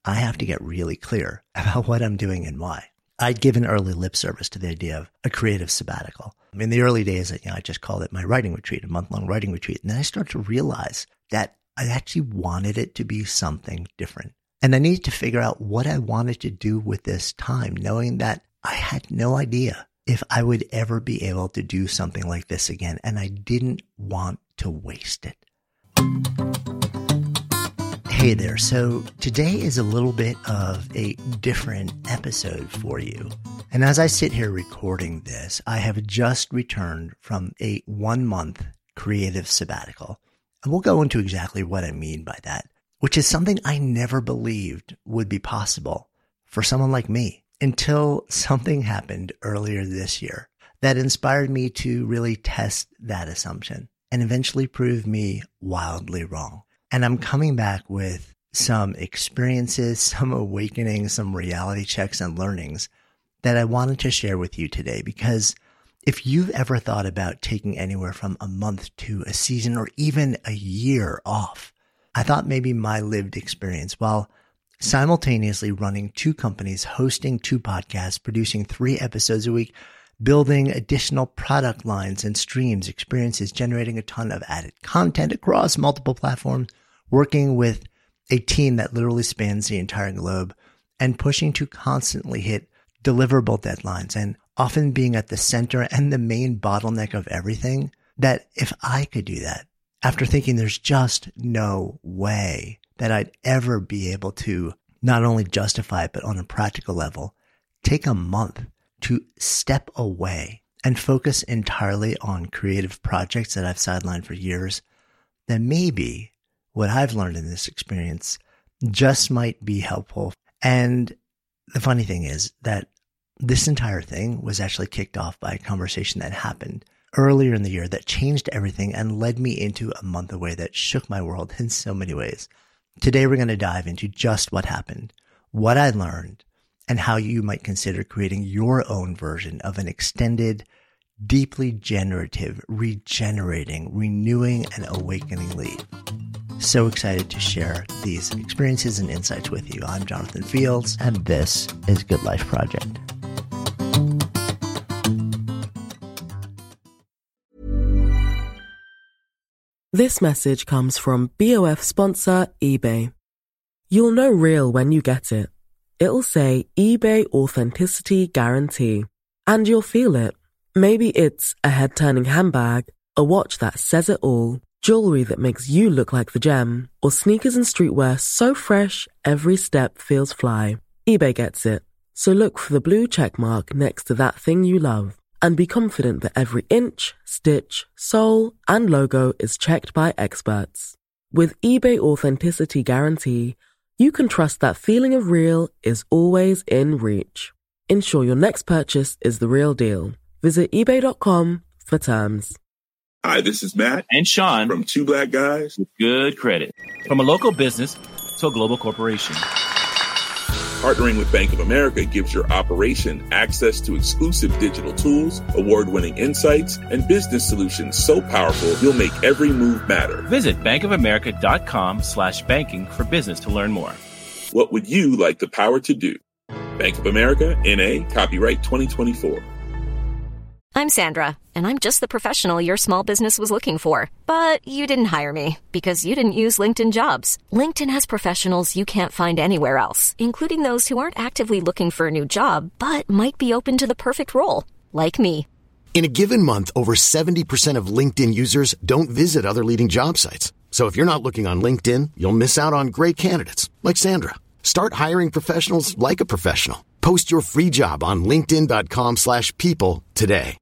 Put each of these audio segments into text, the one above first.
I have to get really clear about what I'm doing and why. I'd given early lip service to the idea of a creative sabbatical. In the early days, I just called it my writing retreat, a month-long writing retreat. And then I started to realize that I actually wanted it to be something different. And I needed to figure out what I wanted to do with this time, knowing that I had no idea if I would ever be able to do something like this again. And I didn't want to waste it. Hey there. So today is a little bit of a different episode for you. And as I sit here recording this, I have just returned from a 1-month creative sabbatical. And we'll go into exactly what I mean by that, which is something I never believed would be possible for someone like me until something happened earlier this year that inspired me to really test that assumption and eventually prove me wildly wrong. And I'm coming back with some experiences, some awakenings, some reality checks and learnings that I wanted to share with you today. Because if you've ever thought about taking anywhere from a month to a season or even a year off, I thought maybe my lived experience while simultaneously running 2 companies, hosting 2 podcasts, producing 3 episodes a week, building additional product lines and streams, experiences, generating a ton of added content across multiple platforms, working with a team that literally spans the entire globe, and pushing to constantly hit deliverable deadlines, and often being at the center and the main bottleneck of everything, that if I could do that, after thinking there's just no way that I'd ever be able to not only justify it, but on a practical level, take a month to step away and focus entirely on creative projects that I've sidelined for years, then maybe what I've learned in this experience just might be helpful. And the funny thing is that this entire thing was actually kicked off by a conversation that happened earlier in the year that changed everything and led me into a month away that shook my world in so many ways. Today, we're going to dive into just what happened, what I learned, and how you might consider creating your own version of an extended, deeply generative, regenerating, renewing, and awakening leave. So excited to share these experiences and insights with you. I'm Jonathan Fields, and this is Good Life Project. This message comes from BOF sponsor eBay. You'll know real when you get it. It'll say eBay Authenticity Guarantee. And you'll feel it. Maybe it's a head-turning handbag, a watch that says it all, jewelry that makes you look like the gem, or sneakers and streetwear so fresh every step feels fly. eBay gets it. So look for the blue check mark next to that thing you love. And be confident that every inch, stitch, sole, and logo is checked by experts. With eBay Authenticity Guarantee, you can trust that feeling of real is always in reach. Ensure your next purchase is the real deal. Visit ebay.com for terms. Hi, this is Matt and Sean from Two Black Guys with Good Credit. From a local business to a global corporation, partnering with Bank of America gives your operation access to exclusive digital tools, award-winning insights, and business solutions so powerful you'll make every move matter. Visit bankofamerica.com/banking for business to learn more. What would you like the power to do? Bank of America, N.A., copyright 2024. I'm Sandra, and I'm just the professional your small business was looking for. But you didn't hire me because you didn't use LinkedIn Jobs. LinkedIn has professionals you can't find anywhere else, including those who aren't actively looking for a new job, but might be open to the perfect role, like me. In a given month, over 70% of LinkedIn users don't visit other leading job sites. So if you're not looking on LinkedIn, you'll miss out on great candidates, like Sandra. Start hiring professionals like a professional. Post your free job on linkedin.com/people today.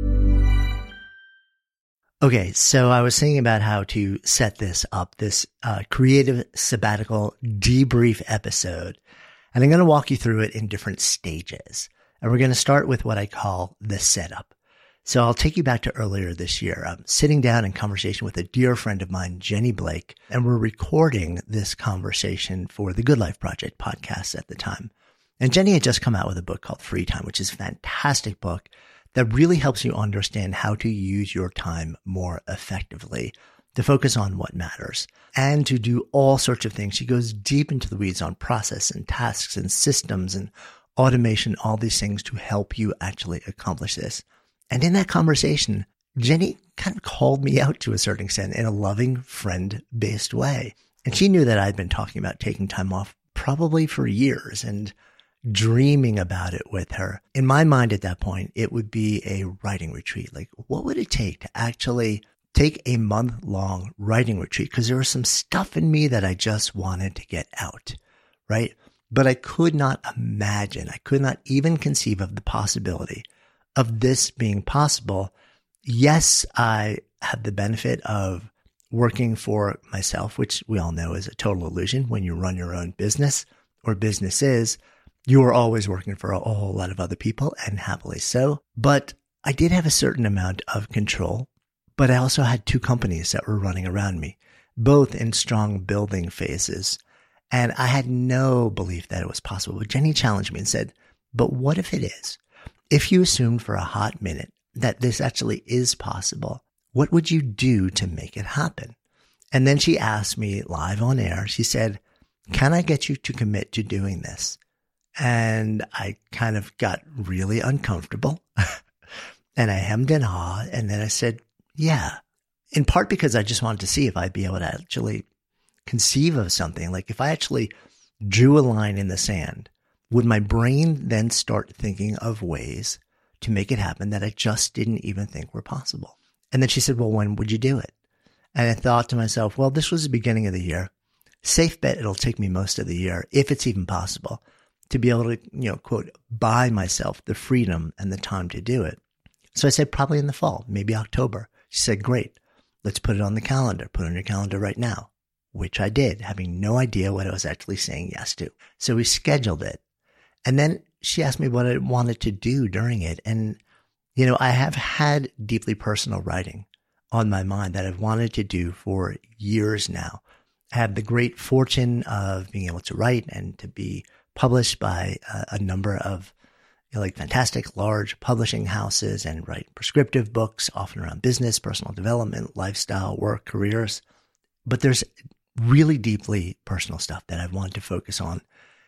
Okay, so I was thinking about how to set this up, this creative sabbatical debrief episode. And I'm going to walk you through it in different stages. And we're going to start with what I call the setup. So I'll take you back to earlier this year. I'm sitting down in conversation with a dear friend of mine, Jenny Blake, and we're recording this conversation for the Good Life Project podcast at the time. And Jenny had just come out with a book called Free Time, which is a fantastic book that really helps you understand how to use your time more effectively to focus on what matters, and to do all sorts of things. She goes deep into the weeds on process and tasks and systems and automation, all these things to help you actually accomplish this. And in that conversation, Jenny kind of called me out to a certain extent in a loving, friend-based way. And she knew that I'd been talking about taking time off probably for years and dreaming about it with her. In my mind at that point, it would be a writing retreat. Like, what would it take to actually take a month-long writing retreat? Because there was some stuff in me that I just wanted to get out, right? But I could not imagine, I could not even conceive of the possibility of this being possible. Yes, I had the benefit of working for myself, which we all know is a total illusion. When you run your own business or businesses, you are always working for a whole lot of other people, and happily so. But I did have a certain amount of control, but I also had two companies that were running around me, both in strong building phases. And I had no belief that it was possible. But Jenny challenged me and said, but what if it is? If you assumed for a hot minute that this actually is possible, what would you do to make it happen? And then she asked me live on air, she said, can I get you to commit to doing this? And I kind of got really uncomfortable and I hemmed and hawed. And then I said, yeah, in part because I just wanted to see if I'd be able to actually conceive of something. Like if I actually drew a line in the sand, would my brain then start thinking of ways to make it happen that I just didn't even think were possible? And then she said, well, when would you do it? And I thought to myself, well, this was the beginning of the year. Safe bet it'll take me most of the year, if it's even possible, to be able to, quote, buy myself the freedom and the time to do it. So I said, probably in the fall, maybe October. She said, great, let's put it on the calendar. Put it on your calendar right now, which I did, having no idea what I was actually saying yes to. So we scheduled it. And then she asked me what I wanted to do during it. And, I have had deeply personal writing on my mind that I've wanted to do for years now. I had the great fortune of being able to write and to be published by a number of fantastic large publishing houses and write prescriptive books, often around business, personal development, lifestyle, work, careers. But there's really deeply personal stuff that I want to focus on,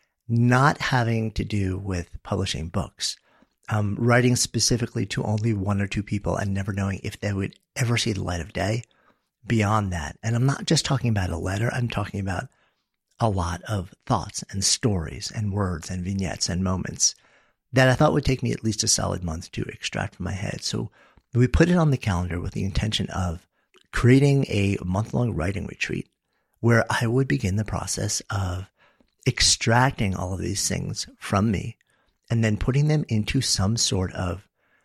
not having to do with publishing books, writing specifically to only one or two people and never knowing if they would ever see the light of day beyond that. And I'm not just talking about a letter. I'm talking about a lot of thoughts and stories and words and vignettes and moments that I thought would take me at least a solid month to extract from my head. So we put it on the calendar with the intention of creating a month-long writing retreat where I would begin the process of extracting all of these things from me and then putting them into some sort of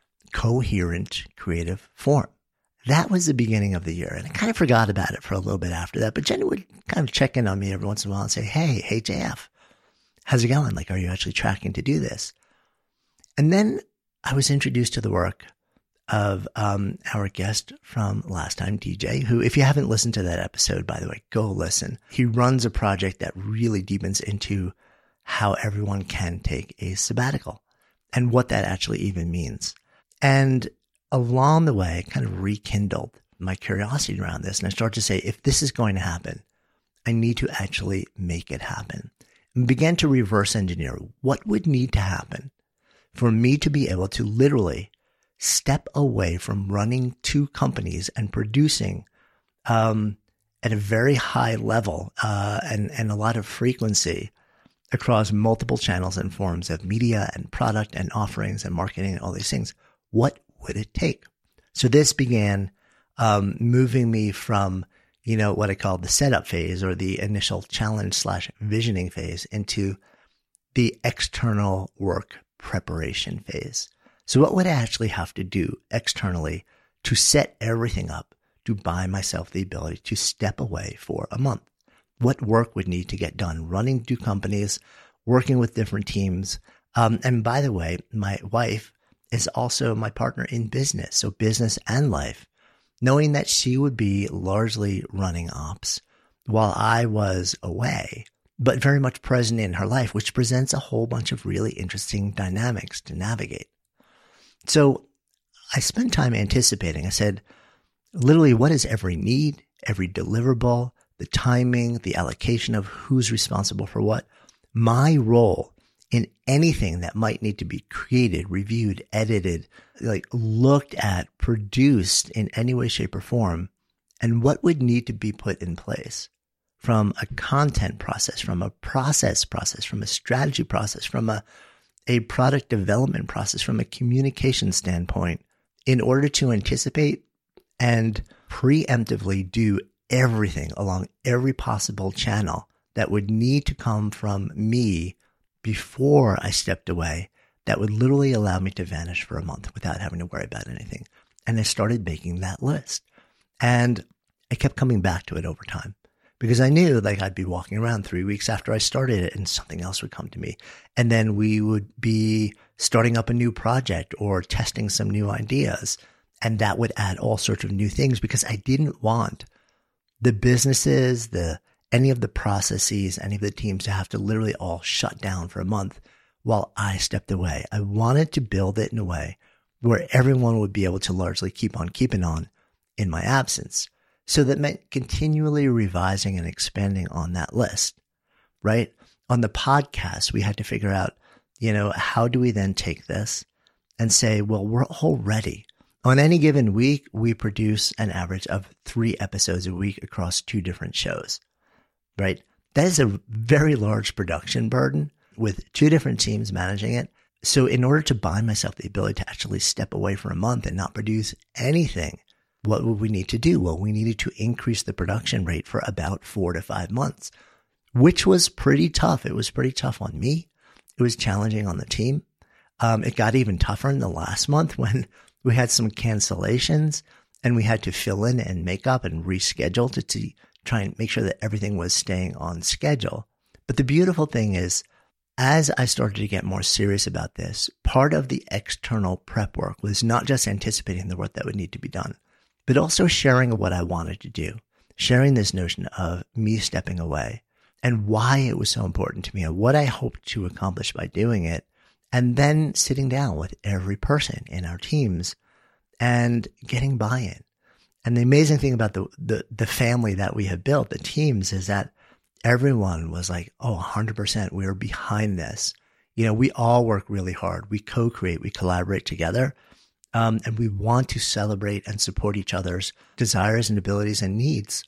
coherent creative form. That was the beginning of the year. And I kind of forgot about it for a little bit after that. But Jenny would kind of check in on me every once in a while and say, hey, JF, how's it going? Are you actually tracking to do this? And then I was introduced to the work of our guest from last time, DJ, who, if you haven't listened to that episode, by the way, go listen. He runs a project that really deepens into how everyone can take a sabbatical and what that actually even means. And along the way, I kind of rekindled my curiosity around this. And I started to say, if this is going to happen, I need to actually make it happen. And began to reverse engineer what would need to happen for me to be able to literally step away from running two companies and producing at a very high level and a lot of frequency across multiple channels and forms of media and product and offerings and marketing and all these things. What would it take? So this began moving me from, what I call the setup phase or the initial challenge/visioning phase into the external work preparation phase. So what would I actually have to do externally to set everything up to buy myself the ability to step away for a month? What work would need to get done running two companies, working with different teams? And by the way, my wife is also my partner in business, so business and life, knowing that she would be largely running ops while I was away, but very much present in her life, which presents a whole bunch of really interesting dynamics to navigate. So I spent time anticipating. I said, literally, what is every need, every deliverable, the timing, the allocation of who's responsible for what. My role in anything that might need to be created, reviewed, edited, like looked at, produced in any way, shape, or form, and what would need to be put in place from a content process, from a process, from a strategy process, from a product development process, from a communication standpoint, in order to anticipate and preemptively do everything along every possible channel that would need to come from me before I stepped away, that would literally allow me to vanish for a month without having to worry about anything. And I started making that list. And I kept coming back to it over time because I knew like I'd be walking around 3 weeks after I started it and something else would come to me. And then we would be starting up a new project or testing some new ideas. And that would add all sorts of new things because I didn't want the businesses, any of the processes, any of the teams to have to literally all shut down for a month while I stepped away. I wanted to build it in a way where everyone would be able to largely keep on keeping on in my absence. So that meant continually revising and expanding on that list, right? On the podcast, we had to figure out, how do we then take this and say, well, we're already on any given week, we produce an average of 3 episodes a week across 2 different shows, right? That is a very large production burden with 2 different teams managing it. So in order to buy myself the ability to actually step away for a month and not produce anything, what would we need to do? Well, we needed to increase the production rate for about 4 to 5 months, which was pretty tough. It was pretty tough on me. It was challenging on the team. It got even tougher in the last month when we had some cancellations and we had to fill in and make up and reschedule to try and make sure that everything was staying on schedule. But the beautiful thing is, as I started to get more serious about this, part of the external prep work was not just anticipating the work that would need to be done, but also sharing what I wanted to do, sharing this notion of me stepping away and why it was so important to me and what I hoped to accomplish by doing it. And then sitting down with every person in our teams and getting buy-in. And the amazing thing about the family that we have built, the teams, is that everyone was like, oh, 100%, we are behind this. We all work really hard. We co-create, we collaborate together. And we want to celebrate and support each other's desires and abilities and needs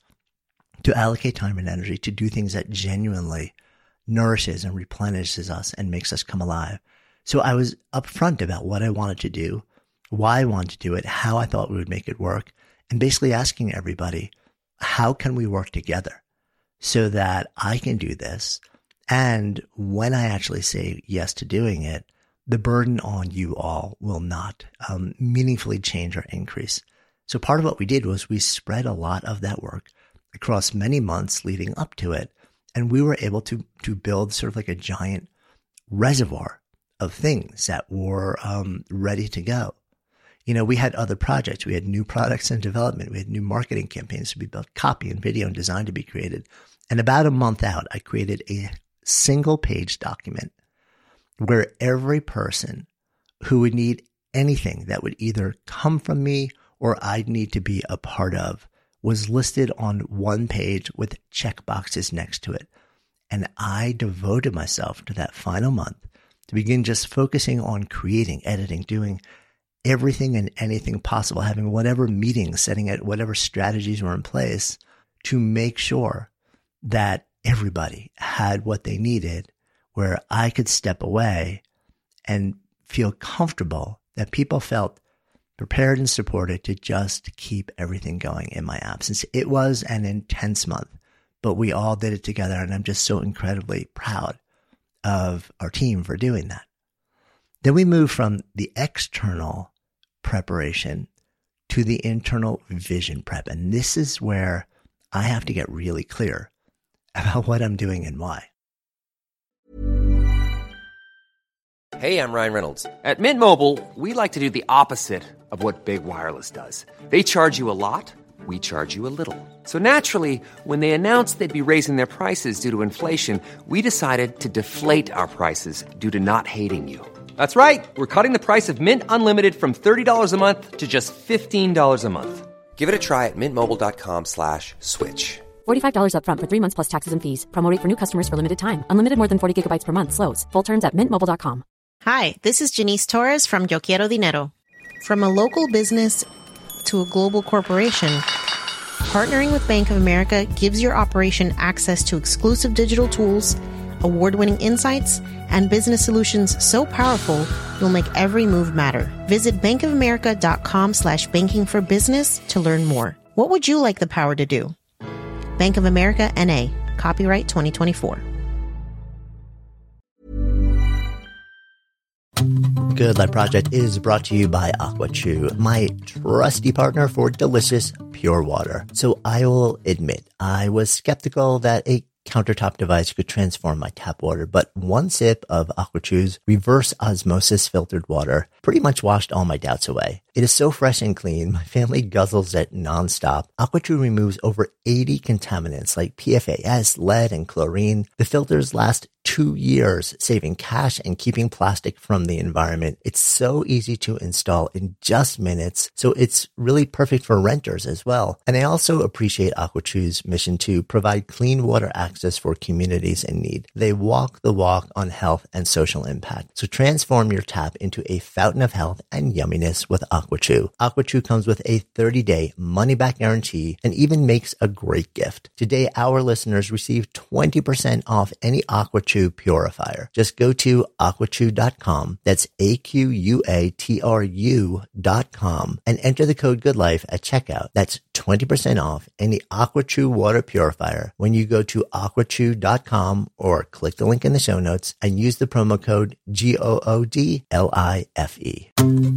to allocate time and energy to do things that genuinely nourishes and replenishes us and makes us come alive. So I was upfront about what I wanted to do, why I wanted to do it, how I thought we would make it work, and basically asking everybody, how can we work together so that I can do this? And when I actually say yes to doing it, the burden on you all will not meaningfully change or increase. So part of what we did was we spread a lot of that work across many months leading up to it. And we were able to build sort of like a giant reservoir of things that were ready to go. We had other projects. We had new products in development. We had new marketing campaigns to be built, copy and video and design to be created. And about a month out, I created a single page document where every person who would need anything that would either come from me or I'd need to be a part of was listed on one page with check boxes next to it. And I devoted myself to that final month to begin just focusing on creating, editing, doing everything and anything possible, having whatever meetings, setting at whatever strategies were in place to make sure that everybody had what they needed, where I could step away and feel comfortable that people felt prepared and supported to just keep everything going in my absence. It was an intense month, but we all did it together. And I'm just so incredibly proud of our team for doing that. Then we move from the external preparation to the internal vision prep. And this is where I have to get really clear about what I'm doing and why. Hey, I'm Ryan Reynolds. At Mint Mobile, we like to do the opposite of what Big Wireless does. They charge you a lot, we charge you a little. So naturally, when they announced they'd be raising their prices due to inflation, we decided to deflate our prices due to not hating you. That's right. We're cutting the price of Mint Unlimited from $30 a month to just $15 a month. Give it a try at mintmobile.com/switch. $45 up front for 3 months plus taxes and fees. Promo rate for new customers for limited time. Unlimited more than 40 gigabytes per month. Slows full terms at mintmobile.com. Hi, this is Janice Torres from Yo Quiero Dinero. From a local business to a global corporation, partnering with Bank of America gives your operation access to exclusive digital tools, award-winning insights, and business solutions so powerful, you'll make every move matter. Visit bankofamerica.com/banking for business to learn more. What would you like the power to do? Bank of America, N.A. Copyright 2024. Good Life Project is brought to you by AquaChew, my trusty partner for delicious, pure water. So I will admit, I was skeptical that a countertop device could transform my tap water, but one sip of AquaChew's reverse osmosis filtered water pretty much washed all my doubts away. It is so fresh and clean, my family guzzles it nonstop. AquaChew removes over 80 contaminants like PFAS, lead, and chlorine. The filters last 2 years, saving cash and keeping plastic from the environment. It's so easy to install in just minutes, so it's really perfect for renters as well. And I also appreciate AquaChew's mission to provide clean water access for communities in need. They walk the walk on health and social impact. So transform your tap into a fountain of health and yumminess with AquaChew. AquaChew comes with a 30-day money-back guarantee and even makes a great gift. Today, our listeners receive 20% off any AquaChew purifier. Just go to aquachew.com. That's AQUATRU.com and enter the code GOODLIFE at checkout. That's 20% off any AquaChew water purifier when you go to aquachew.com or click the link in the show notes and use the promo code GOODLIFE.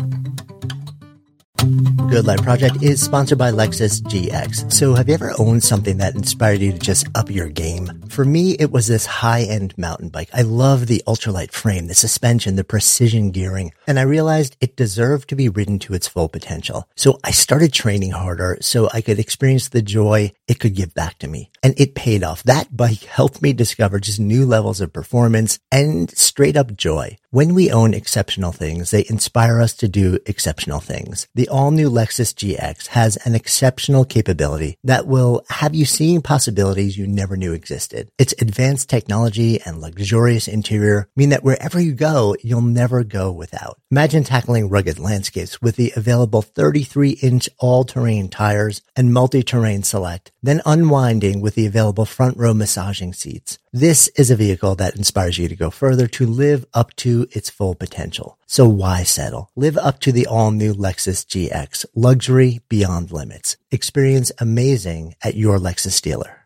Good Life Project is sponsored by Lexus GX. So have you ever owned something that inspired you to just up your game? For me, it was this high-end mountain bike. I love the ultralight frame, the suspension, the precision gearing, and I realized it deserved to be ridden to its full potential. So I started training harder so I could experience the joy it could give back to me. And it paid off. That bike helped me discover just new levels of performance and straight up joy. When we own exceptional things, they inspire us to do exceptional things. The all-new Lexus GX has an exceptional capability that will have you seeing possibilities you never knew existed. Its advanced technology and luxurious interior mean that wherever you go, you'll never go without. Imagine tackling rugged landscapes with the available 33-inch all-terrain tires and multi-terrain select, then unwinding with the available front-row massaging seats. This is a vehicle that inspires you to go further, to live up to its full potential. So why settle? Live up to the all-new Lexus GX. Luxury beyond limits. Experience amazing at your Lexus dealer.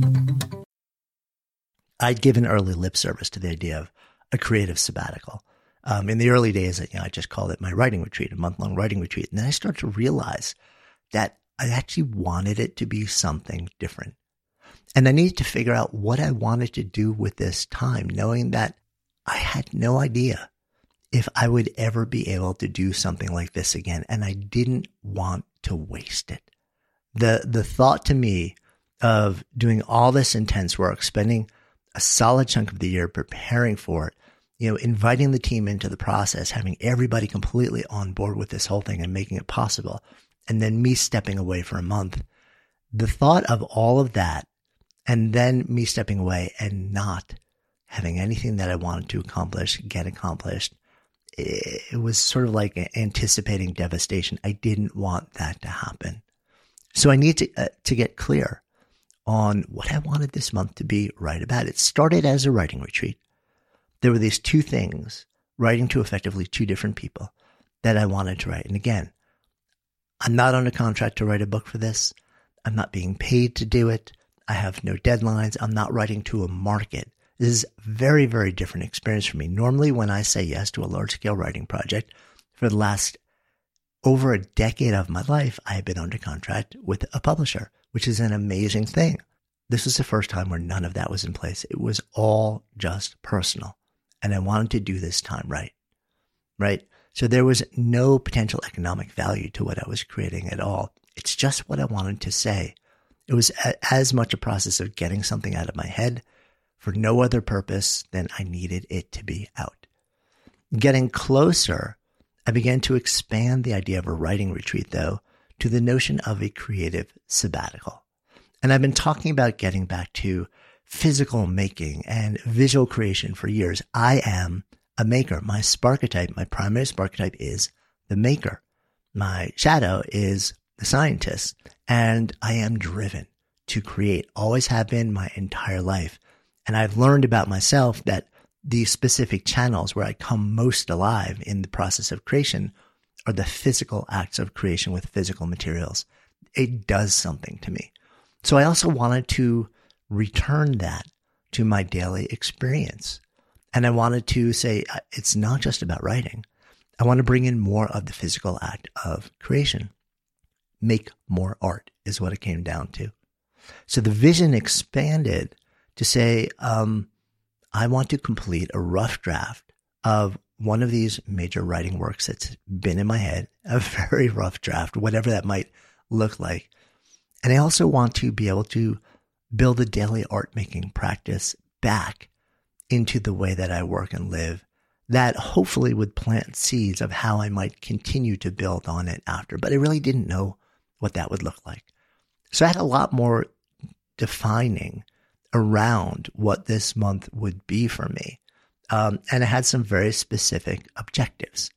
I'd given early lip service to the idea of a creative sabbatical. In the early days, I just called it my writing retreat, a month-long writing retreat. And then I started to realize that I actually wanted it to be something different. And I needed to figure out what I wanted to do with this time, knowing that I had no idea if I would ever be able to do something like this again. And I didn't want to waste it. The thought to me of doing all this intense work, spending a solid chunk of the year preparing for it, inviting the team into the process, having everybody completely on board with this whole thing and making it possible, and then me stepping away for a month. The thought of all of that, and then me stepping away and not having anything that I wanted to accomplish, get accomplished, it was sort of like anticipating devastation. I didn't want that to happen. So I need to get clear on what I wanted this month to be right about. It started as a writing retreat. There were these two things, writing to effectively two different people, that I wanted to write. And again, I'm not on a contract to write a book for this. I'm not being paid to do it. I have no deadlines. I'm not writing to a market. This is a very, very different experience for me. Normally, when I say yes to a large-scale writing project, for the last over a decade of my life, I have been under contract with a publisher, which is an amazing thing. This was the first time where none of that was in place. It was all just personal. And I wanted to do this time right? So there was no potential economic value to what I was creating at all. It's just what I wanted to say. It was as much a process of getting something out of my head for no other purpose than I needed it to be out. Getting closer, I began to expand the idea of a writing retreat, though, to the notion of a creative sabbatical. And I've been talking about getting back to physical making and visual creation for years. I am a maker. My sparketype, my primary sparketype is the maker. My shadow is the scientist. And I am driven to create, always have been my entire life. And I've learned about myself that the specific channels where I come most alive in the process of creation are the physical acts of creation with physical materials. It does something to me. So I also wanted to return that to my daily experience. And I wanted to say, it's not just about writing. I want to bring in more of the physical act of creation. Make more art is what it came down to. So the vision expanded to say, I want to complete a rough draft of one of these major writing works that's been in my head, a very rough draft, whatever that might look like. And I also want to be able to build a daily art making practice back into the way that I work and live that hopefully would plant seeds of how I might continue to build on it after. But I really didn't know what that would look like. So I had a lot more defining around what this month would be for me. And I had some very specific objectives.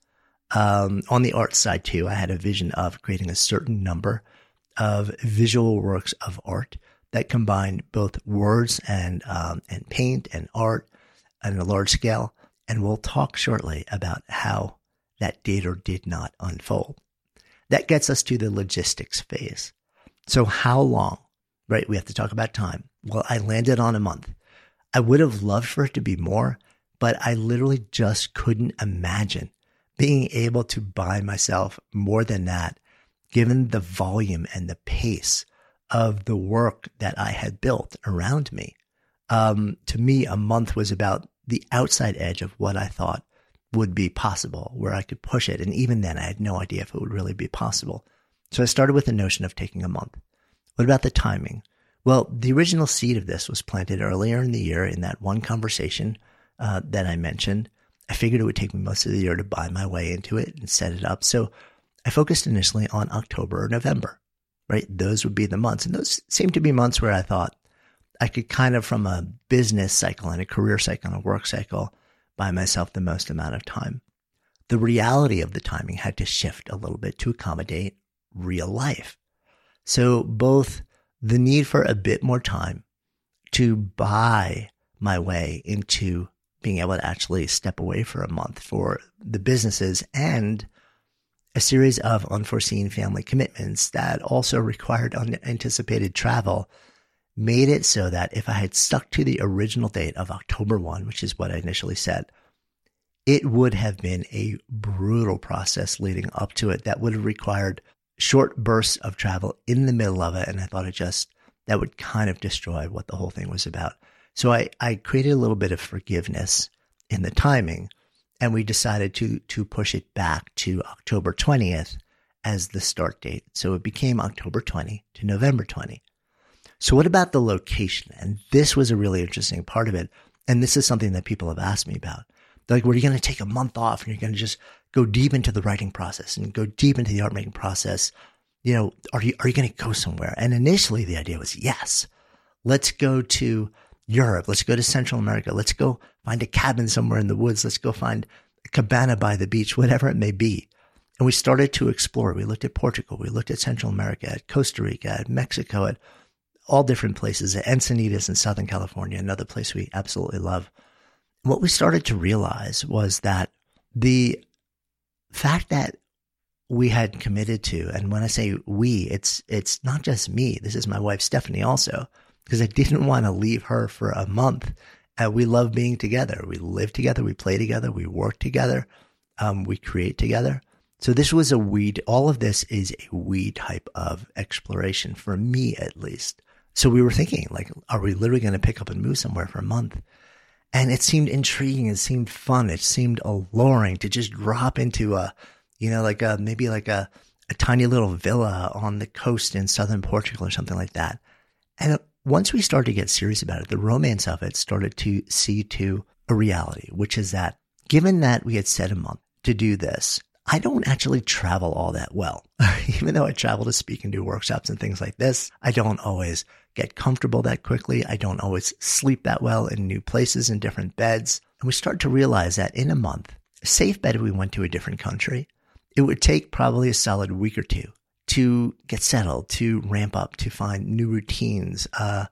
On the art side too, I had a vision of creating a certain number of visual works of art that combined both words and paint and art on a large scale. And we'll talk shortly about how that did or did not unfold. That gets us to the logistics phase. So how long, right? We have to talk about time. Well, I landed on a month. I would have loved for it to be more, but I literally just couldn't imagine being able to buy myself more than that, given the volume and the pace of the work that I had built around me. To me, a month was about the outside edge of what I thought would be possible, where I could push it. And even then, I had no idea if it would really be possible. So I started with the notion of taking a month. What about the timing? Well, the original seed of this was planted earlier in the year in that one conversation that I mentioned. I figured it would take me most of the year to buy my way into it and set it up. So I focused initially on October or November, right? Those would be the months. And those seemed to be months where I thought I could kind of, from a business cycle and a career cycle and a work cycle, buy myself the most amount of time. The reality of the timing had to shift a little bit to accommodate real life. So both the need for a bit more time to buy my way into being able to actually step away for a month for the businesses and a series of unforeseen family commitments that also required unanticipated travel made it so that if I had stuck to the original date of October 1, which is what I initially said, it would have been a brutal process leading up to it that would have required short bursts of travel in the middle of it. And I thought that would kind of destroy what the whole thing was about. So I created a little bit of forgiveness in the timing, and we decided to push it back to October 20th as the start date. So it became October 20 to November 20. So what about the location? And this was a really interesting part of it. And this is something that people have asked me about. They're like, well, you're going to take a month off and you're going to just go deep into the writing process and go deep into the art making process. You know, are you going to go somewhere? And initially the idea was, yes, let's go to Europe. Let's go to Central America. Let's go find a cabin somewhere in the woods. Let's go find a cabana by the beach, whatever it may be. And we started to explore. We looked at Portugal. We looked at Central America, at Costa Rica, at Mexico, at all different places, at Encinitas in Southern California, another place we absolutely love. And what we started to realize was that the fact that we had committed to, and when I say we, it's not just me. This is my wife, Stephanie, also, because I didn't want to leave her for a month. We love being together. We live together. We play together. We work together. We create together. So this was a we. All of this is a we type of exploration for me, at least. So we were thinking, like, are we literally going to pick up and move somewhere for a month? And it seemed intriguing. It seemed fun. It seemed alluring to just drop into maybe a tiny little villa on the coast in southern Portugal or something like that. And once we started to get serious about it, the romance of it started to see to a reality, which is that given that we had set a month to do this, I don't actually travel all that well. Even though I travel to speak and do workshops and things like this, I don't always get comfortable that quickly. I don't always sleep that well in new places in different beds. And we start to realize that in a month, a safe bet if we went to a different country, it would take probably a solid week or two to get settled, to ramp up, to find new routines,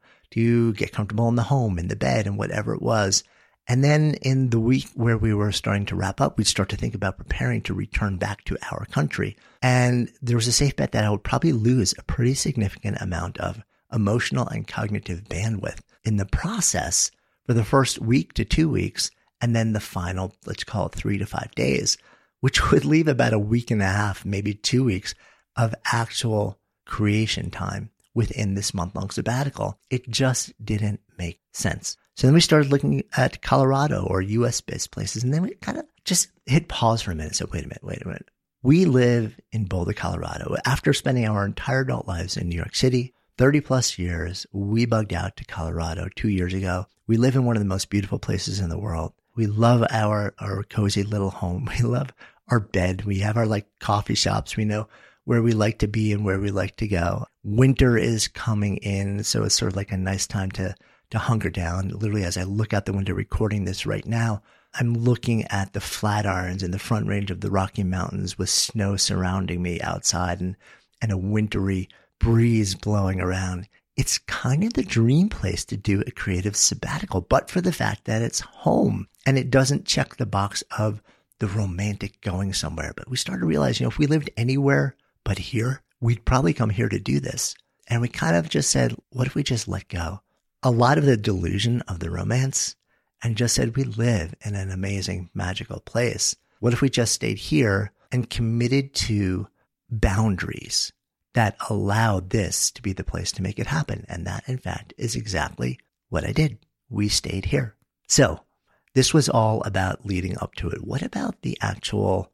to get comfortable in the home, in the bed, and whatever it was. And then in the week where we were starting to wrap up, we'd start to think about preparing to return back to our country. And there was a safe bet that I would probably lose a pretty significant amount of emotional and cognitive bandwidth in the process for the first week to 2 weeks, and then the final, let's call it 3 to 5 days, which would leave about a week and a half, maybe 2 weeks of actual creation time within this month-long sabbatical. It just didn't make sense. So then we started looking at Colorado or US-based places, and then we kind of just hit pause for a minute and said, wait a minute. We live in Boulder, Colorado. After spending our entire adult lives in New York City, 30 plus years, we bugged out to Colorado 2 years ago. We live in one of the most beautiful places in the world. We love our cozy little home. We love our bed. We have our coffee shops. We know where we like to be and where we like to go. Winter is coming in, so it's sort of like a nice time to hunker down. Literally, as I look out the window recording this right now, I'm looking at the Flatirons in the Front Range of the Rocky Mountains with snow surrounding me outside and a wintry breeze blowing around. It's kind of the dream place to do a creative sabbatical, but for the fact that it's home and it doesn't check the box of the romantic going somewhere. But we started to realize, if we lived anywhere but here, we'd probably come here to do this. And we kind of just said, what if we just let go a lot of the delusion of the romance and just said, we live in an amazing, magical place. What if we just stayed here and committed to boundaries that allowed this to be the place to make it happen? And that, in fact, is exactly what I did. We stayed here. So this was all about leading up to it. What about the actual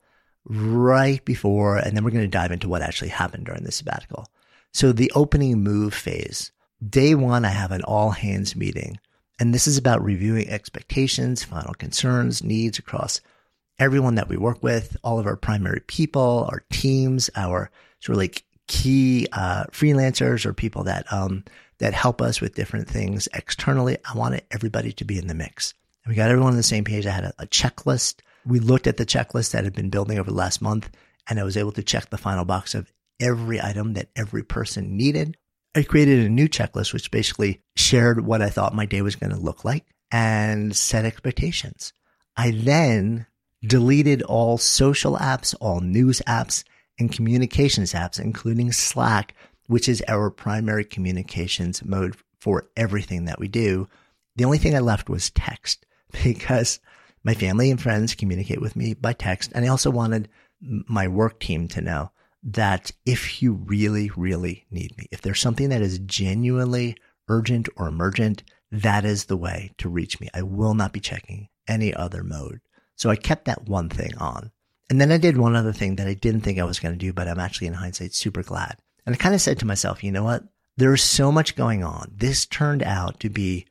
right before? And then we're going to dive into what actually happened during the sabbatical. So the opening move phase. Day one, I have an all hands meeting. And this is about reviewing expectations, final concerns, needs across everyone that we work with, all of our primary people, our teams, our sort of key freelancers or people that help us with different things externally. I wanted everybody to be in the mix. And we got everyone on the same page. I had a checklist. We looked at the checklist that had been building over the last month, and I was able to check the final box of every item that every person needed. I created a new checklist, which basically shared what I thought my day was going to look like and set expectations. I then deleted all social apps, all news apps, and communications apps, including Slack, which is our primary communications mode for everything that we do. The only thing I left was text because my family and friends communicate with me by text. And I also wanted my work team to know that if you really, really need me, if there's something that is genuinely urgent or emergent, that is the way to reach me. I will not be checking any other mode. So I kept that one thing on. And then I did one other thing that I didn't think I was going to do, but I'm actually in hindsight super glad. And I kind of said to myself, you know what? There's so much going on. This turned out to be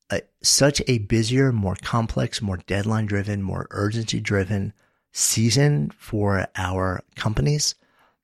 such a busier, more complex, more deadline driven, more urgency driven season for our companies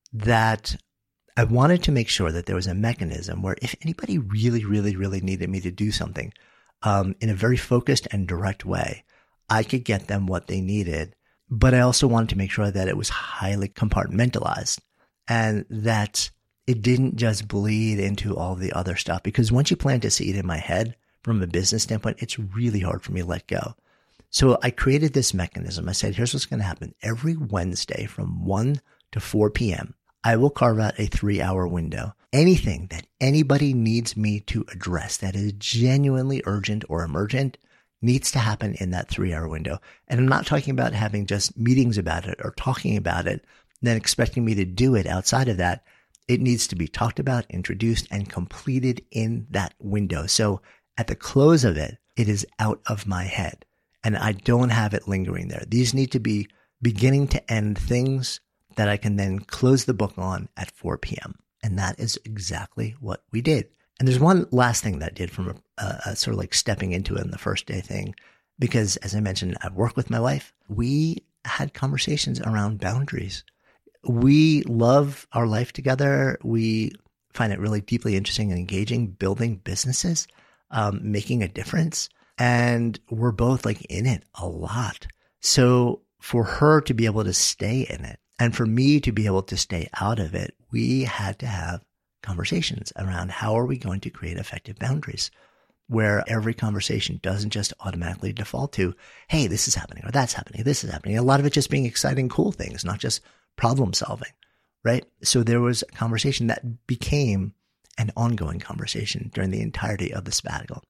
that I wanted to make sure that there was a mechanism where if anybody really, really, really needed me to do something in a very focused and direct way, I could get them what they needed. But I also wanted to make sure that it was highly compartmentalized and that it didn't just bleed into all the other stuff. Because once you plant a seed in my head from a business standpoint, it's really hard for me to let go. So I created this mechanism. I said, here's what's going to happen. Every Wednesday from 1 to 4 p.m., I will carve out a 3-hour window. Anything that anybody needs me to address that is genuinely urgent or emergent needs to happen in that 3-hour window. And I'm not talking about having just meetings about it or talking about it, then expecting me to do it outside of that. It needs to be talked about, introduced, and completed in that window. So at the close of it, it is out of my head and I don't have it lingering there. These need to be beginning to end things that I can then close the book on at 4 p.m. And that is exactly what we did. And there's one last thing that I did from a sort of like stepping into it in the first day thing, because as I mentioned, I work with my wife. We had conversations around boundaries. We love our life together. We find it really deeply interesting and engaging, building businesses, making a difference. And we're both like in it a lot. So for her to be able to stay in it and for me to be able to stay out of it, we had to have conversations around how are we going to create effective boundaries where every conversation doesn't just automatically default to, hey, this is happening or that's happening, this is happening. A lot of it just being exciting, cool things, not just problem solving, right? So there was a conversation that became an ongoing conversation during the entirety of the sabbatical.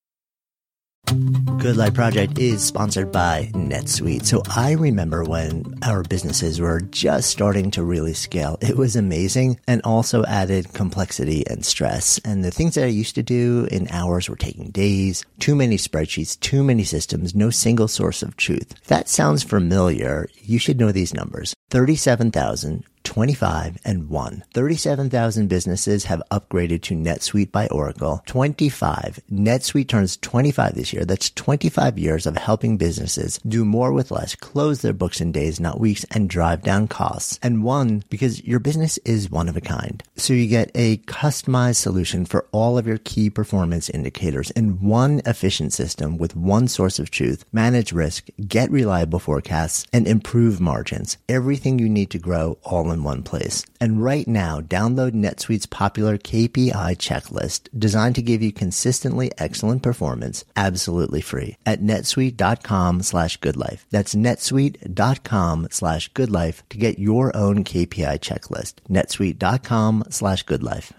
Good Life Project is sponsored by NetSuite. So I remember when our businesses were just starting to really scale. It was amazing and also added complexity and stress. And the things that I used to do in hours were taking days, too many spreadsheets, too many systems, no single source of truth. If that sounds familiar, you should know these numbers. 37,000, 25, and 1. 37,000 businesses have upgraded to NetSuite by Oracle. 25. NetSuite turns 25 this year. That's 25 years of helping businesses do more with less, close their books in days, not weeks, and drive down costs. And 1, because your business is one of a kind. So you get a customized solution for all of your key performance indicators in one efficient system with one source of truth, manage risk, get reliable forecasts, and improve margins. Everything you need to grow all in one place. And right now, download NetSuite's popular KPI checklist designed to give you consistently excellent performance absolutely free at netsuite.com/goodlife. That's netsuite.com/goodlife to get your own KPI checklist. netsuite.com/goodlife.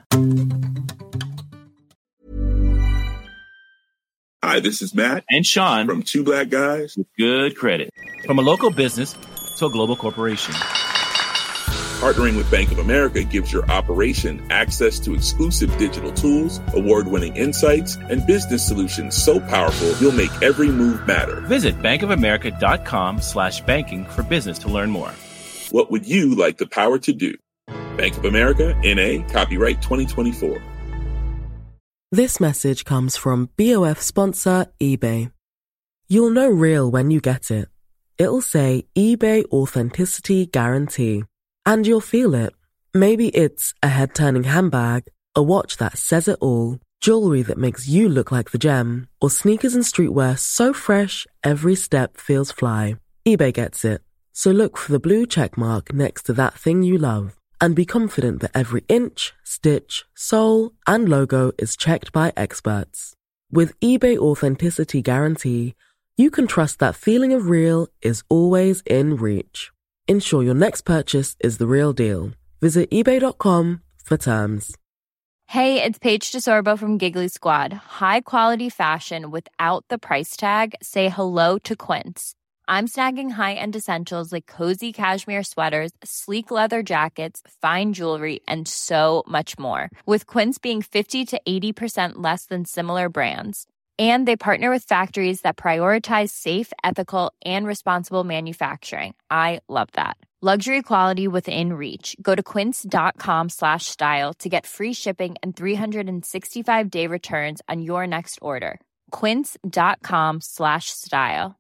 Hi, this is Matt and Sean from Two Black Guys with Good Credit. From a local business to a global corporation. Partnering with Bank of America gives your operation access to exclusive digital tools, award-winning insights, and business solutions so powerful you'll make every move matter. Visit bankofamerica.com/banking for business to learn more. What would you like the power to do? Bank of America, N.A., copyright 2024. This message comes from BOF sponsor eBay. You'll know real when you get it. It'll say eBay Authenticity Guarantee. And you'll feel it. Maybe it's a head-turning handbag, a watch that says it all, jewelry that makes you look like the gem, or sneakers and streetwear so fresh every step feels fly. eBay gets it. So look for the blue check mark next to that thing you love and be confident that every inch, stitch, sole, and logo is checked by experts. With eBay Authenticity Guarantee, you can trust that feeling of real is always in reach. Ensure your next purchase is the real deal. Visit ebay.com for terms. Hey, it's Paige DeSorbo from Giggly Squad. High quality fashion without the price tag. Say hello to Quince. I'm snagging high-end essentials like cozy cashmere sweaters, sleek leather jackets, fine jewelry, and so much more. With Quince being 50 to 80% less than similar brands. And they partner with factories that prioritize safe, ethical, and responsible manufacturing. I love that. Luxury quality within reach. Go to quince.com/style to get free shipping and 365-day returns on your next order. Quince.com/style.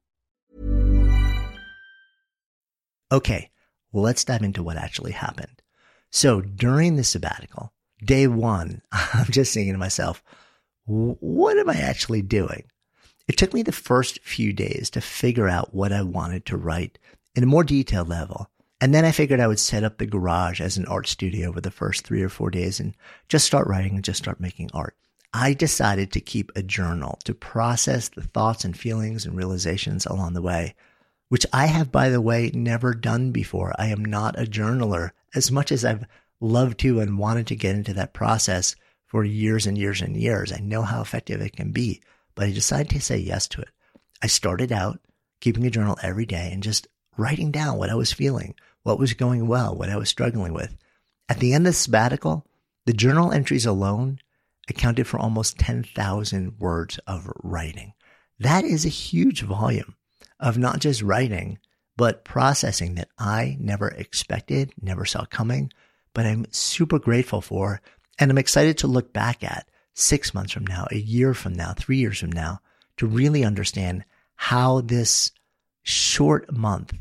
Okay, let's dive into what actually happened. So during the sabbatical, day 1, I'm just thinking to myself, what am I actually doing? It took me the first few days to figure out what I wanted to write in a more detailed level. And then I figured I would set up the garage as an art studio over the first 3 or 4 days and just start writing and just start making art. I decided to keep a journal to process the thoughts and feelings and realizations along the way, which I have, by the way, never done before. I am not a journaler. As much as I've loved to and wanted to get into that process for years and years and years, I know how effective it can be, but I decided to say yes to it. I started out keeping a journal every day and just writing down what I was feeling, what was going well, what I was struggling with. At the end of the sabbatical, the journal entries alone accounted for almost 10,000 words of writing. That is a huge volume of not just writing, but processing that I never expected, never saw coming, but I'm super grateful for. And I'm excited to look back at 6 months from now, a year from now, 3 years from now, to really understand how this short month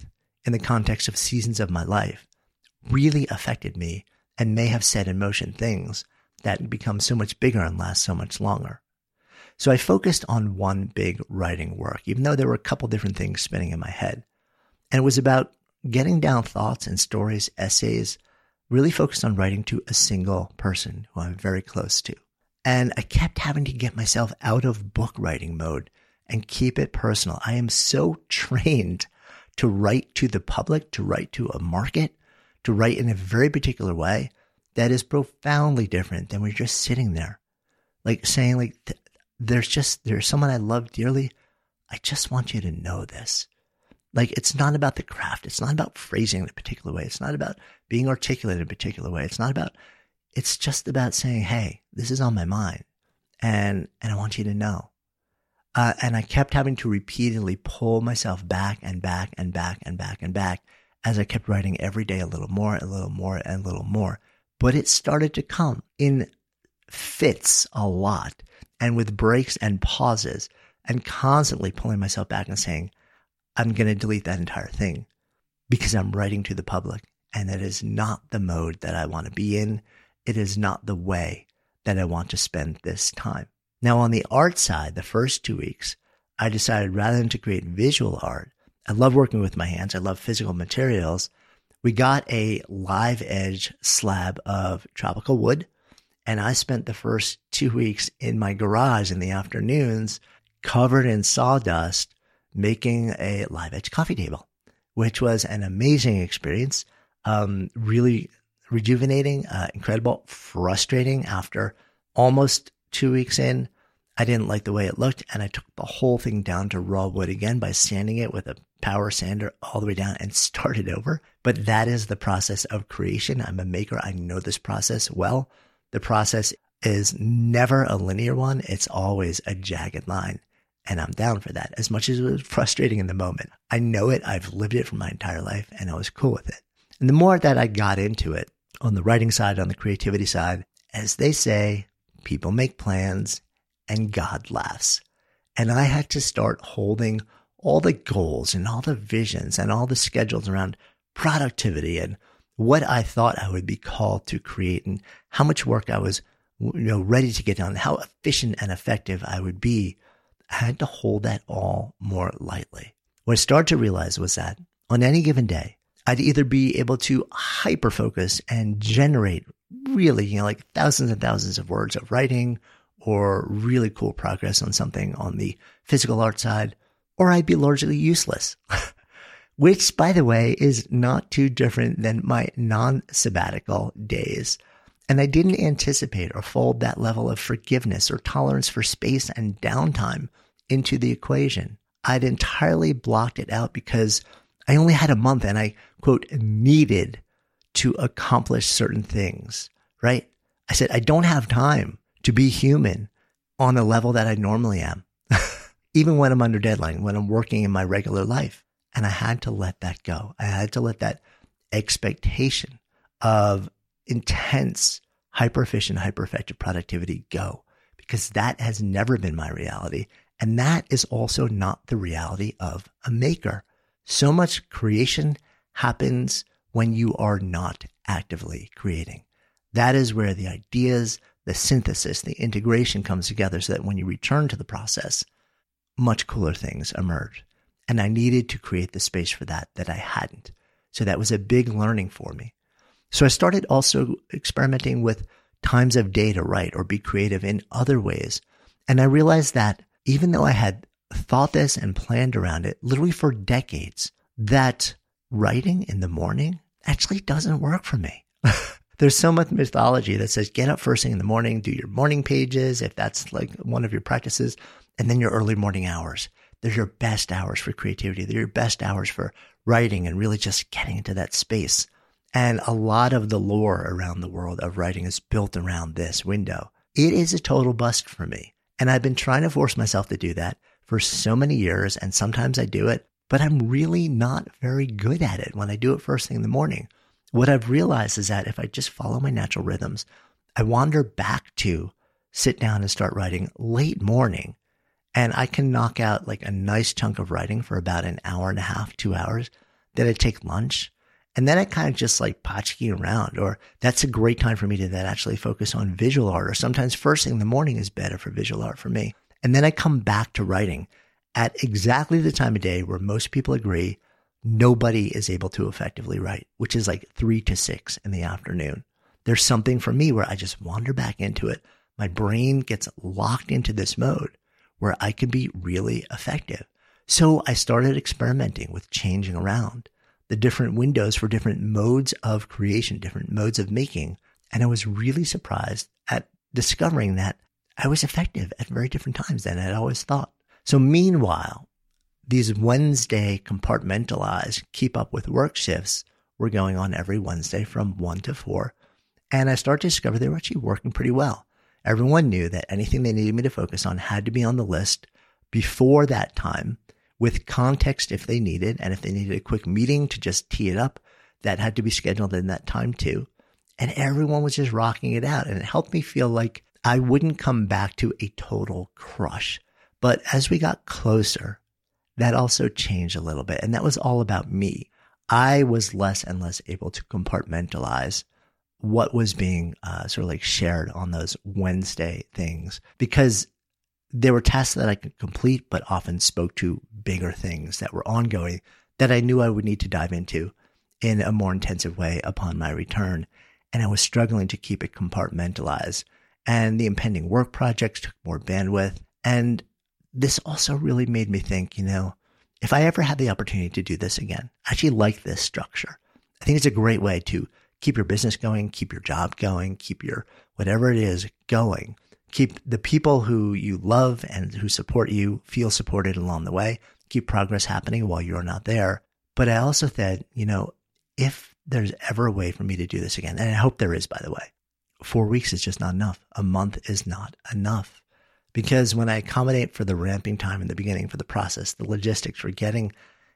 in the context of seasons of my life really affected me and may have set in motion things that become so much bigger and last so much longer. So I focused on one big writing work, even though there were a couple different things spinning in my head. And it was about getting down thoughts and stories, essays, really focused on writing to a single person who I'm very close to. And I kept having to get myself out of book writing mode and keep it personal. I am so trained to write to the public, to write to a market, to write in a very particular way that is profoundly different than we're just sitting there. Like saying like, there's someone I love dearly. I just want you to know this. Like, it's not about the craft. It's not about phrasing in a particular way. It's not about being articulate in a particular way. It's just about saying, hey, this is on my mind and I want you to know. And I kept having to repeatedly pull myself back and back and back and back and back as I kept writing every day a little more, a little more, and a little more. But it started to come in fits a lot and with breaks and pauses and constantly pulling myself back and saying, I'm going to delete that entire thing because I'm writing to the public and that is not the mode that I want to be in. It is not the way that I want to spend this time. Now, on the art side, the first 2 weeks, I decided rather than to create visual art, I love working with my hands. I love physical materials. We got a live edge slab of tropical wood, and I spent the first 2 weeks in my garage in the afternoons covered in sawdust making a live edge coffee table, which was an amazing experience. Really rejuvenating, incredible, frustrating. After almost 2 weeks in, I didn't like the way it looked, and I took the whole thing down to raw wood again by sanding it with a power sander all the way down and started over. But that is the process of creation. I'm a maker. I know this process well. The process is never a linear one. It's always a jagged line. And I'm down for that. As much as it was frustrating in the moment, I know it. I've lived it for my entire life and I was cool with it. And the more that I got into it on the writing side, on the creativity side, as they say, people make plans and God laughs. And I had to start holding all the goals and all the visions and all the schedules around productivity and what I thought I would be called to create and how much work I was, ready to get done, how efficient and effective I would be. I had to hold that all more lightly. What I started to realize was that on any given day, I'd either be able to hyper-focus and generate really, like thousands and thousands of words of writing or really cool progress on something on the physical art side, or I'd be largely useless, which, by the way, is not too different than my non-sabbatical days. And I didn't anticipate or fold that level of forgiveness or tolerance for space and downtime into the equation. I'd entirely blocked it out because I only had a month and I, quote, needed to accomplish certain things, right? I said, I don't have time to be human on the level that I normally am, even when I'm under deadline, when I'm working in my regular life. And I had to let that go. I had to let that expectation of intense, hyper-efficient, hyper-effective productivity go, because that has never been my reality. And that is also not the reality of a maker. So much creation happens when you are not actively creating. That is where the ideas, the synthesis, the integration comes together so that when you return to the process, much cooler things emerge. And I needed to create the space for that I hadn't. So that was a big learning for me. So I started also experimenting with times of day to write or be creative in other ways. And I realized that even though I had thought this and planned around it literally for decades, that writing in the morning actually doesn't work for me. There's so much mythology that says get up first thing in the morning, do your morning pages, if that's like one of your practices, and then your early morning hours. They're your best hours for creativity. They're your best hours for writing and really just getting into that space. And a lot of the lore around the world of writing is built around this window. It is a total bust for me. And I've been trying to force myself to do that for so many years. And sometimes I do it, but I'm really not very good at it when I do it first thing in the morning. What I've realized is that if I just follow my natural rhythms, I wander back to sit down and start writing late morning. And I can knock out like a nice chunk of writing for about an hour and a half, 2 hours. Then I'd take lunch. And then I kind of just like potchkey around, or that's a great time for me to then actually focus on visual art, or sometimes first thing in the morning is better for visual art for me. And then I come back to writing at exactly the time of day where most people agree nobody is able to effectively write, which is like 3 to 6 in the afternoon. There's something for me where I just wander back into it. My brain gets locked into this mode where I can be really effective. So I started experimenting with changing around the different windows for different modes of creation, different modes of making. And I was really surprised at discovering that I was effective at very different times than I'd always thought. So meanwhile, these Wednesday compartmentalized keep up with work shifts were going on every Wednesday from 1 to 4. And I started to discover they were actually working pretty well. Everyone knew that anything they needed me to focus on had to be on the list before that time, with context if they needed, and if they needed a quick meeting to just tee it up, that had to be scheduled in that time too. And everyone was just rocking it out. And it helped me feel like I wouldn't come back to a total crush. But as we got closer, that also changed a little bit. And that was all about me. I was less and less able to compartmentalize what was being sort of like shared on those Wednesday things, because there were tasks that I could complete, but often spoke to bigger things that were ongoing that I knew I would need to dive into in a more intensive way upon my return. And I was struggling to keep it compartmentalized. And the impending work projects took more bandwidth. And this also really made me think, if I ever had the opportunity to do this again, I actually like this structure. I think it's a great way to keep your business going, keep your job going, keep your whatever it is going. Keep the people who you love and who support you feel supported along the way. Keep progress happening while you're not there. But I also said, if there's ever a way for me to do this again, and I hope there is, by the way, 4 weeks is just not enough. A month is not enough. Because when I accommodate for the ramping time in the beginning, for the process, the logistics, for getting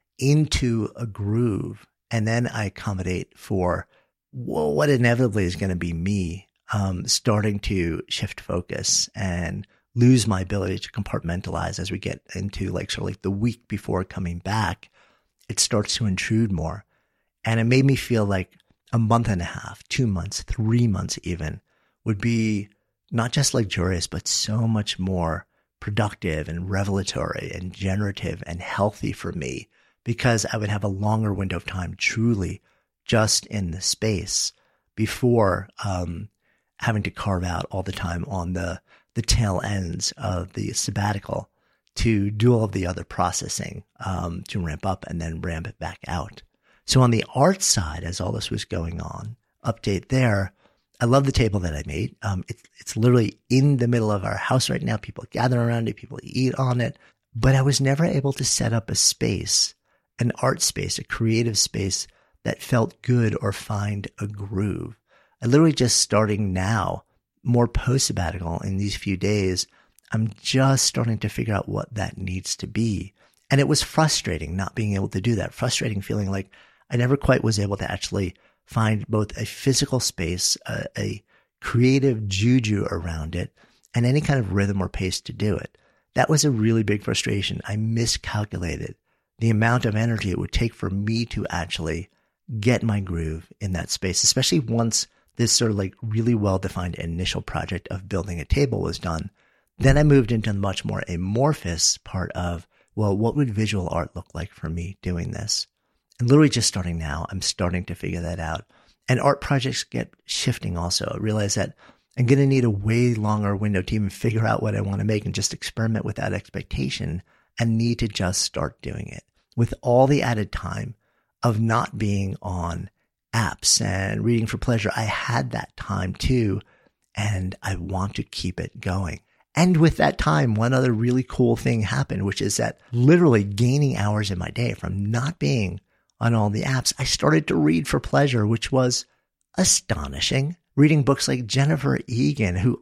into a groove, and then I accommodate for what inevitably is going to be me starting to shift focus and lose my ability to compartmentalize as we get into the week before coming back, it starts to intrude more. And it made me feel like a month and a half, 2 months, 3 months even would be not just luxurious, but so much more productive and revelatory and generative and healthy for me, because I would have a longer window of time truly just in the space before having to carve out all the time on the tail ends of the sabbatical to do all of the other processing to ramp up and then ramp it back out. So on the art side, as all this was going on, update there, I love the table that I made. It's literally in the middle of our house right now. People gather around it, people eat on it, but I was never able to set up a space, an art space, a creative space that felt good or find a groove. I literally just starting now, more post-sabbatical in these few days, I'm just starting to figure out what that needs to be. And it was frustrating not being able to do that, frustrating feeling like I never quite was able to actually find both a physical space, a creative juju around it, and any kind of rhythm or pace to do it. That was a really big frustration. I miscalculated the amount of energy it would take for me to actually get my groove in that space, especially once this sort of really well-defined initial project of building a table was done. Then I moved into the much more amorphous part of, well, what would visual art look like for me doing this? And literally just starting now, I'm starting to figure that out. And art projects get shifting also. I realize that I'm going to need a way longer window to even figure out what I want to make and just experiment without expectation, and need to just start doing it with all the added time of not being on apps and reading for pleasure. I had that time too, and I want to keep it going. And with that time, one other really cool thing happened, which is that literally gaining hours in my day from not being on all the apps, I started to read for pleasure, which was astonishing. Reading books like Jennifer Egan, who,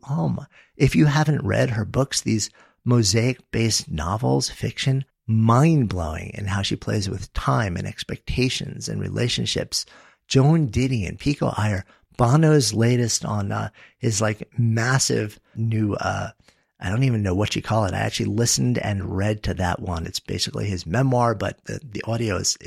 if you haven't read her books, these mosaic-based novels, fiction, mind-blowing in how she plays with time and expectations and relationships. Joan Didion, Pico Iyer, Bono's latest on his massive new, I don't even know what you call it. I actually listened and read to that one. It's basically his memoir, but the audio is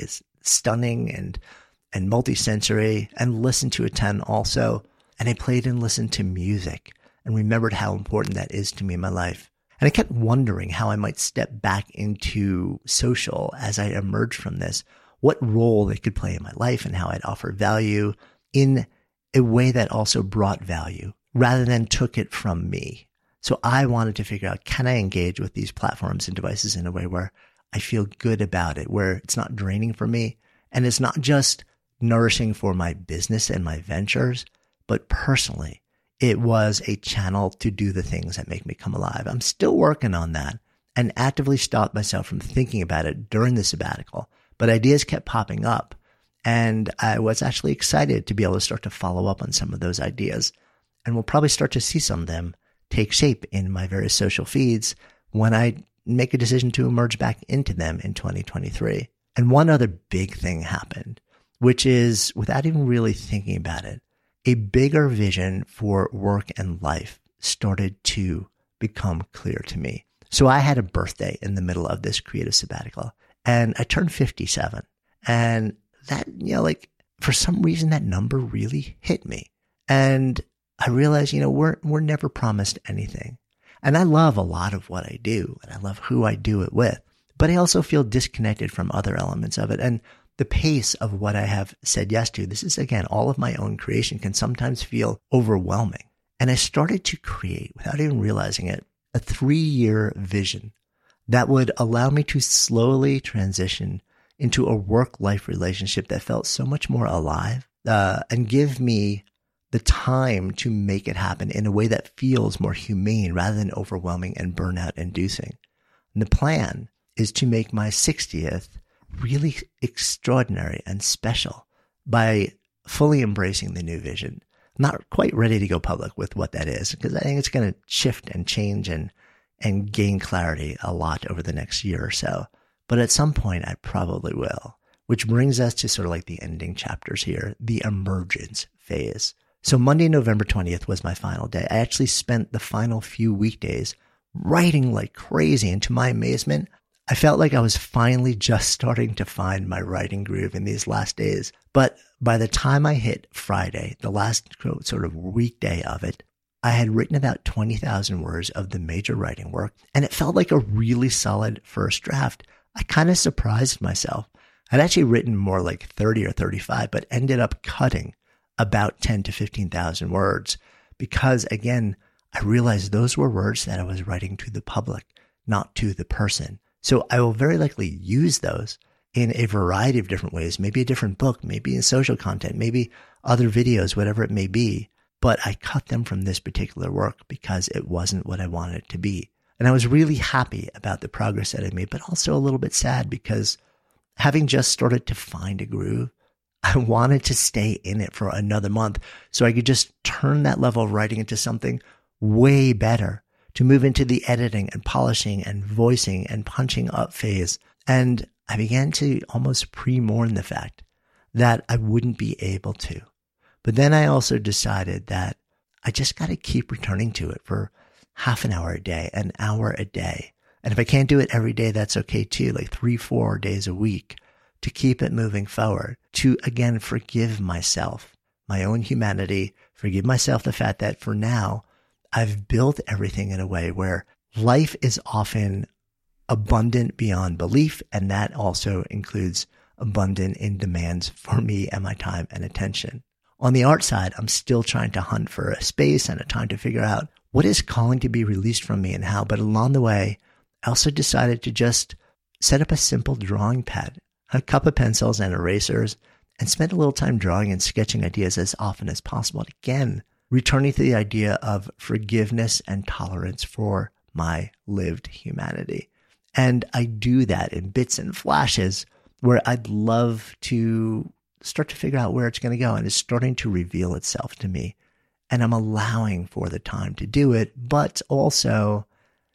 stunning and multisensory, and listened to a ton also. And I played and listened to music and remembered how important that is to me in my life. And I kept wondering how I might step back into social as I emerged from this, what role they could play in my life and how I'd offer value in a way that also brought value rather than took it from me. So I wanted to figure out, can I engage with these platforms and devices in a way where I feel good about it, where it's not draining for me and it's not just nourishing for my business and my ventures, but personally, it was a channel to do the things that make me come alive. I'm still working on that and actively stopped myself from thinking about it during the sabbatical, but ideas kept popping up. And I was actually excited to be able to start to follow up on some of those ideas. And we'll probably start to see some of them take shape in my various social feeds when I make a decision to emerge back into them in 2023. And one other big thing happened, which is, without even really thinking about it, a bigger vision for work and life started to become clear to me. So I had a birthday in the middle of this creative sabbatical and I turned 57. And that, for some reason, that number really hit me. And I realized, we're never promised anything. And I love a lot of what I do and I love who I do it with, but I also feel disconnected from other elements of it. And the pace of what I have said yes to, this is again, all of my own creation, can sometimes feel overwhelming. And I started to create, without even realizing it, a 3-year vision that would allow me to slowly transition into a work-life relationship that felt so much more alive, and give me the time to make it happen in a way that feels more humane rather than overwhelming and burnout inducing. And the plan is to make my 60th really extraordinary and special by fully embracing the new vision. I'm not quite ready to go public with what that is, because I think it's going to shift and change and gain clarity a lot over the next year or so. But at some point I probably will, which brings us to sort of like the ending chapters here, the emergence phase. So Monday, November 20th was my final day. I actually spent the final few weekdays writing like crazy. And to my amazement, I felt like I was finally just starting to find my writing groove in these last days. But by the time I hit Friday, the last sort of weekday of it, I had written about 20,000 words of the major writing work, and it felt like a really solid first draft. I kind of surprised myself. I'd actually written more like 30 or 35, but ended up cutting about 10 to 15,000 words because, again, I realized those were words that I was writing to the public, not to the person. So I will very likely use those in a variety of different ways, maybe a different book, maybe in social content, maybe other videos, whatever it may be. But I cut them from this particular work because it wasn't what I wanted it to be. And I was really happy about the progress that I made, but also a little bit sad because having just started to find a groove, I wanted to stay in it for another month so I could just turn that level of writing into something way better, to move into the editing and polishing and voicing and punching up phase. And I began to almost pre-mourn the fact that I wouldn't be able to. But then I also decided that I just got to keep returning to it for half an hour a day, an hour a day. And if I can't do it every day, that's okay too, like 3-4 days a week, to keep it moving forward, to again, forgive myself, my own humanity, forgive myself the fact that for now, I've built everything in a way where life is often abundant beyond belief. And that also includes abundant in demands for me and my time and attention. On the art side, I'm still trying to hunt for a space and a time to figure out what is calling to be released from me and how. But along the way, I also decided to just set up a simple drawing pad, a cup of pencils and erasers, and spend a little time drawing and sketching ideas as often as possible. Again, returning to the idea of forgiveness and tolerance for my lived humanity. And I do that in bits and flashes where I'd love to start to figure out where it's going to go. And it's starting to reveal itself to me. And I'm allowing for the time to do it, but also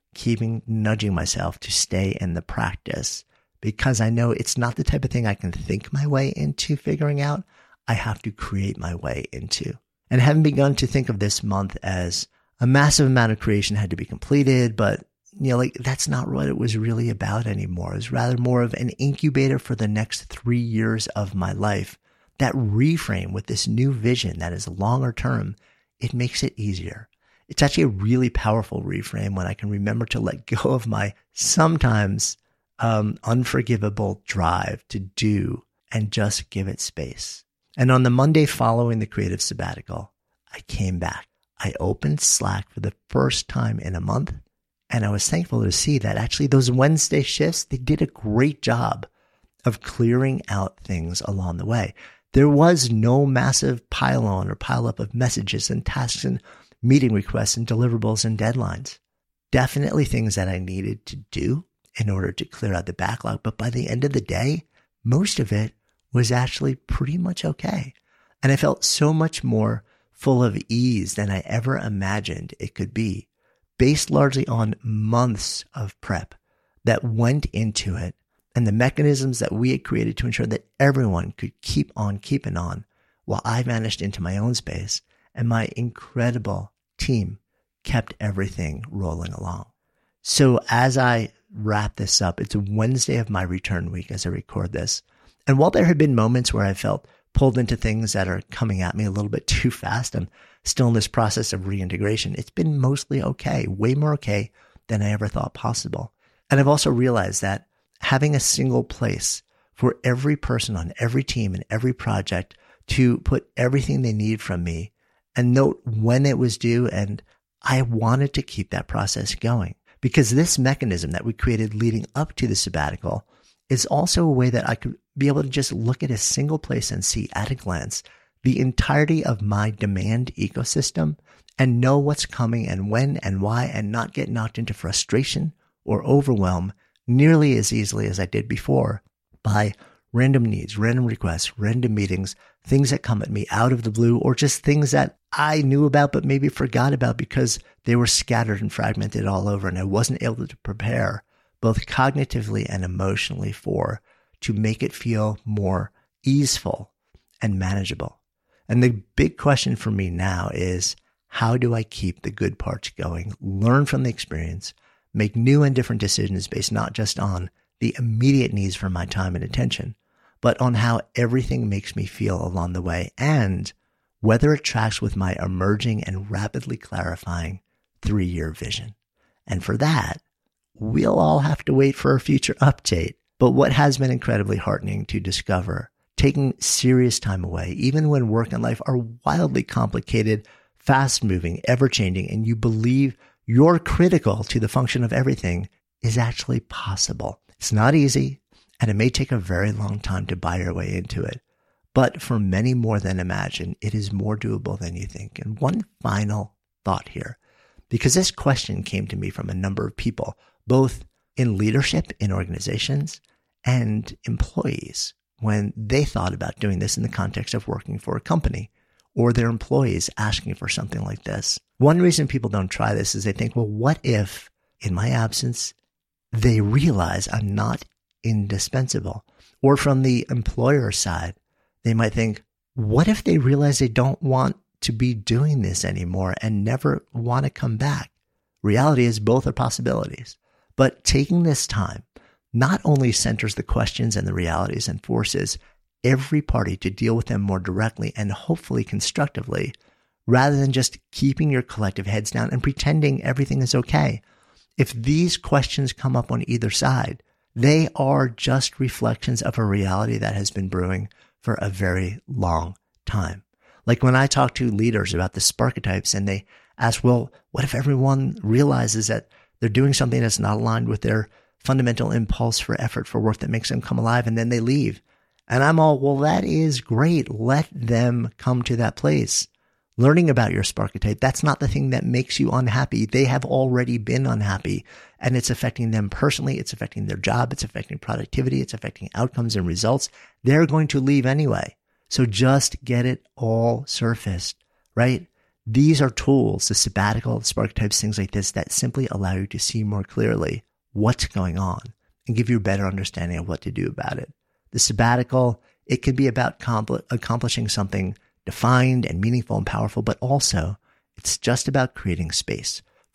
nudging myself to stay in the practice, because I know it's not the type of thing I can think my way into figuring out. I have to create my way into. And having begun to think of this month as a massive amount of creation had to be completed, but that's not what it was really about anymore. It was rather more of an incubator for the next 3 years of my life. That reframe with this new vision that is longer term, it makes it easier. It's actually a really powerful reframe when I can remember to let go of my sometimes unforgivable drive to do and just give it space. And on the Monday following the creative sabbatical, I came back. I opened Slack for the first time in a month. And I was thankful to see that actually those Wednesday shifts, they did a great job of clearing out things along the way. There was no massive pile on or pile up of messages and tasks and meeting requests and deliverables and deadlines. Definitely things that I needed to do in order to clear out the backlog. But by the end of the day, most of it was actually pretty much okay. And I felt so much more full of ease than I ever imagined it could be, based largely on months of prep that went into it and the mechanisms that we had created to ensure that everyone could keep on keeping on while I vanished into my own space and my incredible team kept everything rolling along. So as I wrap this up, it's Wednesday of my return week as I record this. And while there have been moments where I felt pulled into things that are coming at me a little bit too fast, I'm still in this process of reintegration. It's been mostly okay, way more okay than I ever thought possible. And I've also realized that having a single place for every person on every team and every project to put everything they need from me and note when it was due. And I wanted to keep that process going because this mechanism that we created leading up to the sabbatical is also a way that I could be able to just look at a single place and see at a glance the entirety of my demand ecosystem and know what's coming and when and why and not get knocked into frustration or overwhelm nearly as easily as I did before by random needs, random requests, random meetings, things that come at me out of the blue, or just things that I knew about but maybe forgot about because they were scattered and fragmented all over and I wasn't able to prepare both cognitively and emotionally to make it feel more easeful and manageable. And the big question for me now is, how do I keep the good parts going, learn from the experience, make new and different decisions based not just on the immediate needs for my time and attention, but on how everything makes me feel along the way and whether it tracks with my emerging and rapidly clarifying 3-year vision. And for that, we'll all have to wait for a future update. But what has been incredibly heartening to discover, taking serious time away, even when work and life are wildly complicated, fast-moving, ever-changing, and you believe you're critical to the function of everything, is actually possible. It's not easy, and it may take a very long time to buy your way into it. But for many more than imagine, it is more doable than you think. And one final thought here, because this question came to me from a number of people, both in leadership in organizations and employees, when they thought about doing this in the context of working for a company or their employees asking for something like this. One reason people don't try this is they think, well, what if in my absence, they realize I'm not indispensable? Or from the employer side, they might think, what if they realize they don't want to be doing this anymore and never want to come back? Reality is both are possibilities. But taking this time not only centers the questions and the realities and forces every party to deal with them more directly and hopefully constructively, rather than just keeping your collective heads down and pretending everything is okay. If these questions come up on either side, they are just reflections of a reality that has been brewing for a very long time. Like when I talk to leaders about the Sparketypes and they ask, well, what if everyone realizes that they're doing something that's not aligned with their fundamental impulse for effort for work that makes them come alive, and then they leave? And I'm all, well, that is great. Let them come to that place. Learning about your Sparketype, that's not the thing that makes you unhappy. They have already been unhappy, and it's affecting them personally. It's affecting their job. It's affecting productivity. It's affecting outcomes and results. They're going to leave anyway. So just get it all surfaced, right? These are tools, the sabbatical, the Sparketypes, things like this, that simply allow you to see more clearly what's going on and give you a better understanding of what to do about it. The sabbatical, it can be about accomplishing something defined and meaningful and powerful, but also it's just about creating space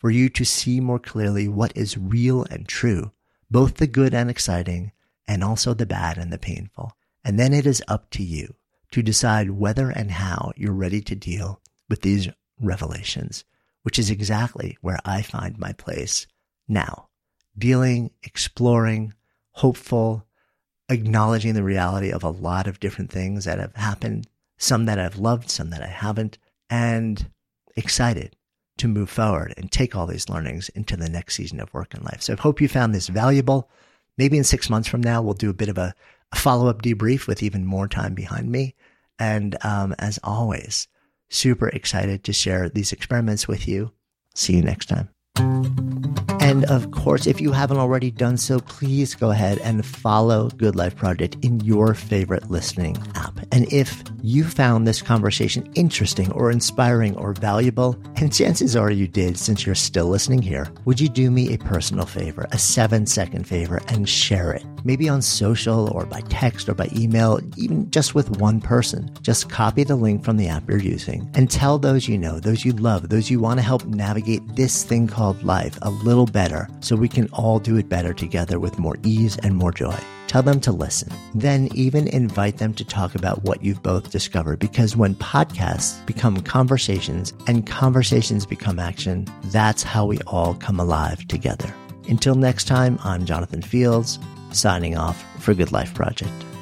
for you to see more clearly what is real and true, both the good and exciting, and also the bad and the painful. And then it is up to you to decide whether and how you're ready to deal with these revelations, which is exactly where I find my place now. Dealing, exploring, hopeful, acknowledging the reality of a lot of different things that have happened, some that I've loved, some that I haven't, and excited to move forward and take all these learnings into the next season of work and life. So I hope you found this valuable. Maybe in 6 months from now, we'll do a bit of a follow-up debrief with even more time behind me. And as always, super excited to share these experiments with you. See you next time. And of course, if you haven't already done so, please go ahead and follow Good Life Project in your favorite listening app. And if you found this conversation interesting or inspiring or valuable, and chances are you did since you're still listening here, would you do me a personal favor, a 7-second favor, and share it? Maybe on social or by text or by email, even just with one person. Just copy the link from the app you're using and tell those you know, those you love, those you want to help navigate this thing called life a little better so we can all do it better together with more ease and more joy. Tell them to listen. Then even invite them to talk about what you've both discovered, because when podcasts become conversations and conversations become action, that's how we all come alive together. Until next time, I'm Jonathan Fields, signing off for Good Life Project.